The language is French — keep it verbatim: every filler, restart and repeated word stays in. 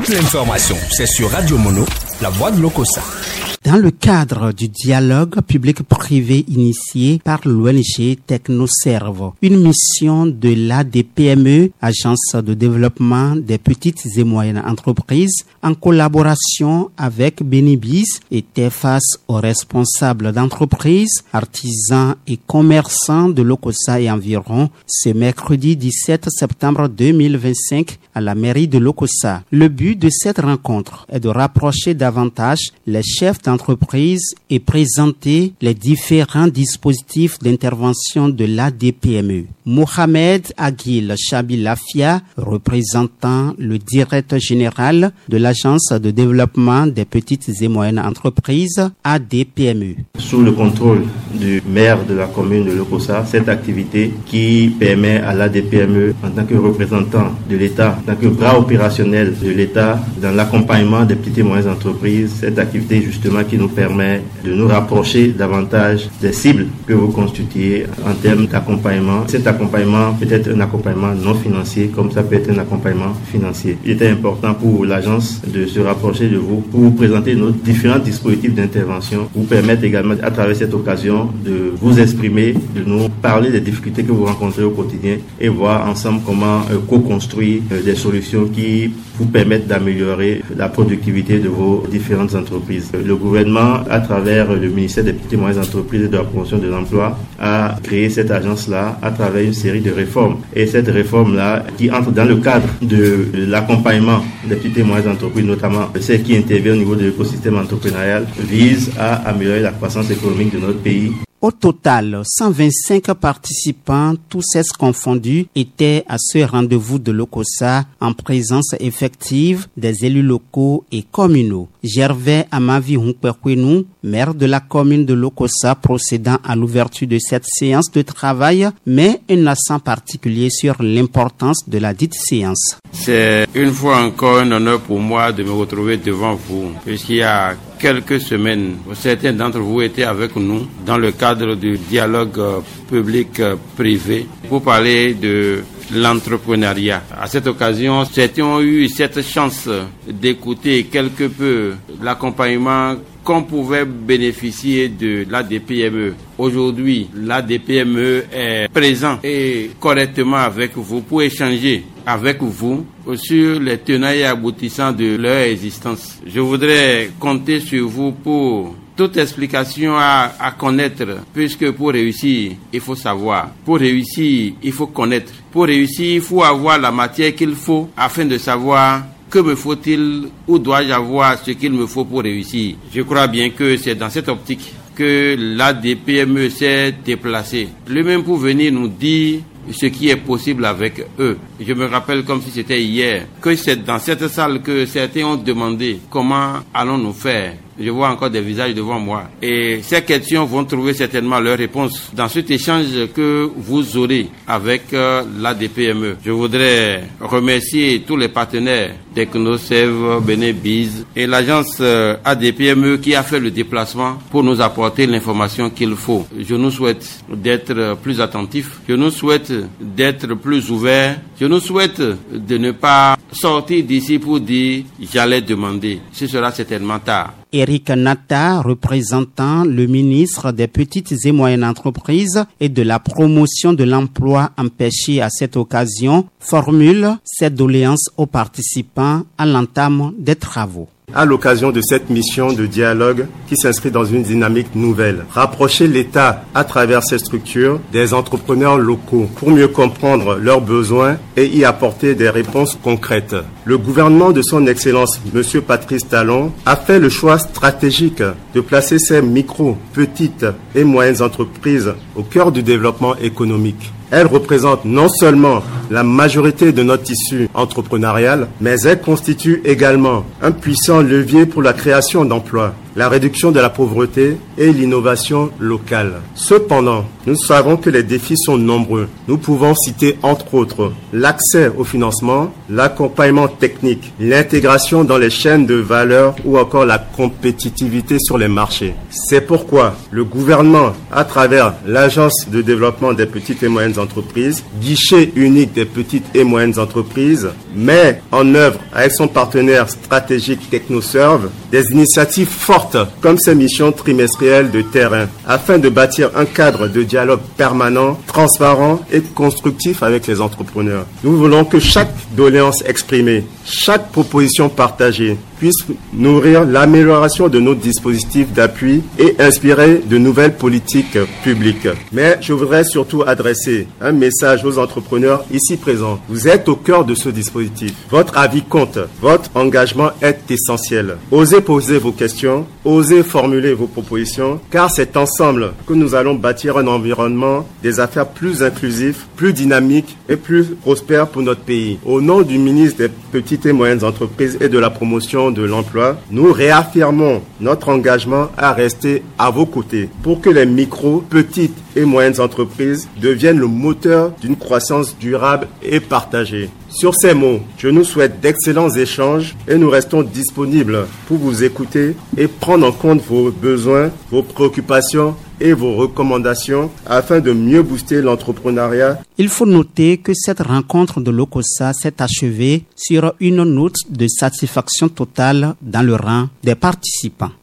Toute l'information, c'est sur Radio Mono, la voix de l'Okossa. Dans le cadre du dialogue public-privé initié par l'O N G Technoserve, une mission de l'A D P M E, Agence de développement des petites et moyennes entreprises, en collaboration avec Benibiz, était face aux responsables d'entreprises, artisans et commerçants de l'Okossa et environ ce mercredi dix-sept septembre deux mille vingt-cinq à la mairie de l'Okossa. Le but de cette rencontre est de rapprocher davantage les chefs d'entreprise et présenter les différents dispositifs d'intervention de l'A D P M E. Mohamed Aguil Chabilafia, représentant le directeur général de l'Agence de développement des petites et moyennes entreprises, A D P M E. Sous le contrôle du maire de la commune de l'Okossa, cette activité qui permet à l'A D P M E, en tant que représentant de l'État, en tant que bras opérationnel de l'État, dans l'accompagnement des petites et moyennes entreprises, cette activité justement qui nous permet de nous rapprocher davantage des cibles que vous constituez en termes d'accompagnement. Cet accompagnement peut être un accompagnement non financier, comme ça peut être un accompagnement financier. Il était important pour l'agence de se rapprocher de vous pour vous présenter nos différents dispositifs d'intervention, vous permettre également à travers cette occasion de vous exprimer, de nous parler des difficultés que vous rencontrez au quotidien et voir ensemble comment euh, co-construire euh, des solutions qui vous permettent d'améliorer la productivité de vos différentes entreprises. Le gouvernement, à travers le ministère des petites et moyennes entreprises et de la promotion de l'emploi, a créé cette agence-là à travers une série de réformes. Et cette réforme-là, qui entre dans le cadre de l'accompagnement des petites et moyennes entreprises, notamment celles qui interviennent au niveau de l'écosystème entrepreneurial, vise à améliorer la croissance économique de notre pays. Au total, cent vingt-cinq participants, tous sexes confondus, étaient à ce rendez-vous de l'Okossa en présence effective des élus locaux et communaux. Gervais Amavi Hunkperkwenu, maire de la commune de l'Okossa, procédant à l'ouverture de cette séance de travail, met un accent particulier sur l'importance de la dite séance. C'est une fois encore un honneur pour moi de me retrouver devant vous, puisqu'il y a quelques semaines, certains d'entre vous étaient avec nous dans le cadre du dialogue public-privé pour parler de l'entrepreneuriat. À cette occasion, certains ont eu cette chance d'écouter quelque peu l'accompagnement qu'on pouvait bénéficier de l'A D P M E. Aujourd'hui, l'A D P M E est présent et correctement avec vous pour échanger avec vous sur les tenants et aboutissants de leur existence. Je voudrais compter sur vous pour toute explication à, à connaître, puisque pour réussir, il faut savoir. Pour réussir, il faut connaître. Pour réussir, il faut avoir la matière qu'il faut afin de savoir que me faut-il ou dois-je avoir ce qu'il me faut pour réussir. Je crois bien que c'est dans cette optique que l'A D P M E s'est déplacé, lui-même pour venir nous dire ce qui est possible avec eux. Je me rappelle comme si c'était hier, que c'est dans cette salle que certains ont demandé comment allons-nous faire. Je vois encore des visages devant moi. Et ces questions vont trouver certainement leur réponse dans cet échange que vous aurez avec euh, l'A D P M E. Je voudrais remercier tous les partenaires Technoserve, Benibiz et l'agence euh, A D P M E qui a fait le déplacement pour nous apporter l'information qu'il faut. Je nous souhaite d'être plus attentifs. Je nous souhaite d'être plus ouverts. Je nous souhaite de ne pas sortir d'ici pour dire j'allais demander. Ce sera certainement tard. Eric Nata, représentant le ministre des Petites et Moyennes Entreprises et de la promotion de l'emploi empêché à cette occasion, formule cette doléance aux participants à l'entame des travaux. À l'occasion de cette mission de dialogue qui s'inscrit dans une dynamique nouvelle, rapprocher l'État à travers ces structures des entrepreneurs locaux pour mieux comprendre leurs besoins et y apporter des réponses concrètes. Le gouvernement de son Excellence, M. Patrice Talon, a fait le choix stratégique de placer ces micro, petites et moyennes entreprises au cœur du développement économique. Elles représentent non seulement la majorité de notre tissu entrepreneurial, mais elles constituent également un puissant levier pour la création d'emplois. la réduction de la pauvreté et l'innovation locale. Cependant, nous savons que les défis sont nombreux. Nous pouvons citer entre autres l'accès au financement, l'accompagnement technique, l'intégration dans les chaînes de valeur ou encore la compétitivité sur les marchés. C'est pourquoi le gouvernement, à travers l'Agence de développement des petites et moyennes entreprises, guichet unique des petites et moyennes entreprises, met en œuvre avec son partenaire stratégique TechnoServe des initiatives fortes comme ces missions trimestrielles de terrain afin de bâtir un cadre de dialogue permanent, transparent et constructif avec les entrepreneurs. Nous voulons que chaque doléance exprimée, chaque proposition partagée puisse nourrir l'amélioration de nos dispositifs d'appui et inspirer de nouvelles politiques publiques. Mais je voudrais surtout adresser un message aux entrepreneurs ici présents. Vous êtes au cœur de ce dispositif. Votre avis compte. Votre engagement est essentiel. Osez poser vos questions, osez formuler vos propositions, car c'est ensemble que nous allons bâtir un environnement des affaires plus inclusif, plus dynamique et plus prospère pour notre pays. Au nom du ministre des Petites et Moyennes Entreprises et de la promotion de l'emploi, nous réaffirmons notre engagement à rester à vos côtés pour que les micro, petites et moyennes entreprises deviennent le moteur d'une croissance durable et partagée. Sur ces mots, je nous souhaite d'excellents échanges et nous restons disponibles pour vous écouter et prendre en compte vos besoins, vos préoccupations et vos recommandations afin de mieux booster l'entrepreneuriat. Il faut noter que cette rencontre de l'OCOSA s'est achevée sur une note de satisfaction totale dans le rang des participants.